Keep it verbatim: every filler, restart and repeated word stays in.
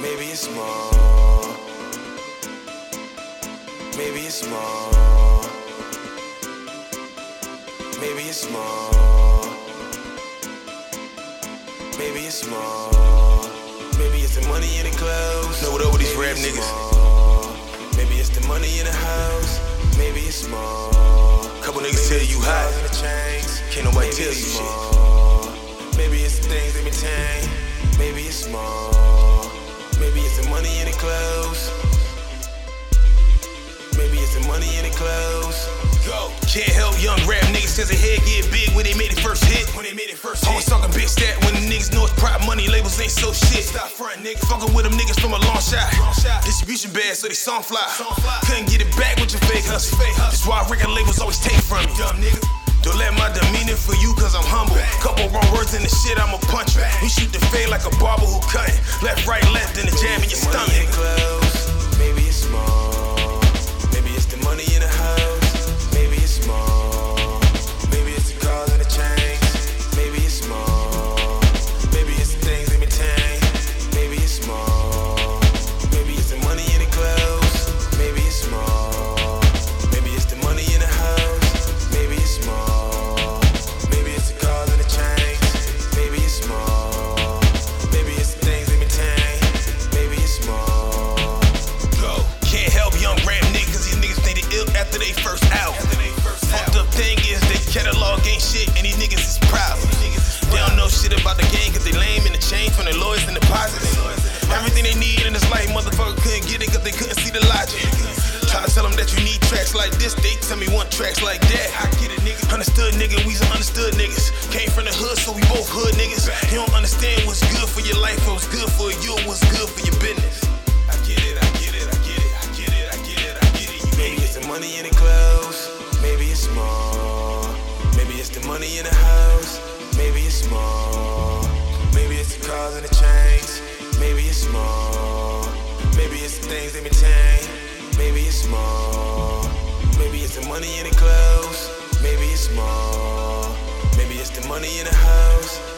Maybe it's small. Maybe it's small. Maybe it's small. Maybe it's small. Maybe it's the money in the clothes. Know what up with these rap niggas? Small. Maybe it's the money in the house. Maybe it's small. Couple niggas tell you hot. Can't nobody tell you shit. Maybe it's the things they maintain. Maybe it's small. Maybe it's the money in the clothes. Maybe it's the money in the clothes. Go. Can't help young rap niggas since their head get big when they made it first hit. When they made it first hit. Always talking big stat when the niggas know it's prop money. Labels ain't so shit. Stop front, nigga. Fucking with them niggas from a long shot. Long shot. Distribution bad, so they song fly. Song fly. Couldn't get it back with your fake hustle. Fake hustle. That's why record labels always take from me. Dumb nigga. Don't let my demeanor for you, cause I'm humble. Bang. Couple wrong words in the shit, I'ma punch you. We shoot the fade like a barber who cutting. Left, right, left, and the jam in your stomach. Maybe it's close, maybe it's small. Maybe it's the money in the house. Maybe it's small. Maybe it's the cars and the chains. Maybe it's small. Maybe it's the things they maintain. Maybe it's small. Maybe it's the money in the clothes. Maybe it's small. Maybe it's the money in the house. Maybe it's small. After they first out, fucked up thing is they catalog ain't shit and these niggas is proud. They don't know shit about the game cause they lame in the chain from the lawyers and the positives. Everything they need in this life, motherfucker couldn't get it cause they couldn't see the logic. Tryna tell them that you need tracks like this, they tell me want tracks like that. I get it, nigga. Understood nigga, we some understood niggas. Came from the hood, so we both hood niggas. You don't understand what's good for your life, what's good for you, what's good for your business. I get it, I get it, I get it, I get it, I get it, I get it. You maybe it's the money in the clothes, maybe it's small. Maybe it's the money in the house, maybe it's small. Maybe it's the cars and the chains, maybe it's small. Maybe it's the things they maintain, maybe it's small. Maybe it's the money in the clothes, maybe it's small. Maybe it's the money in the house.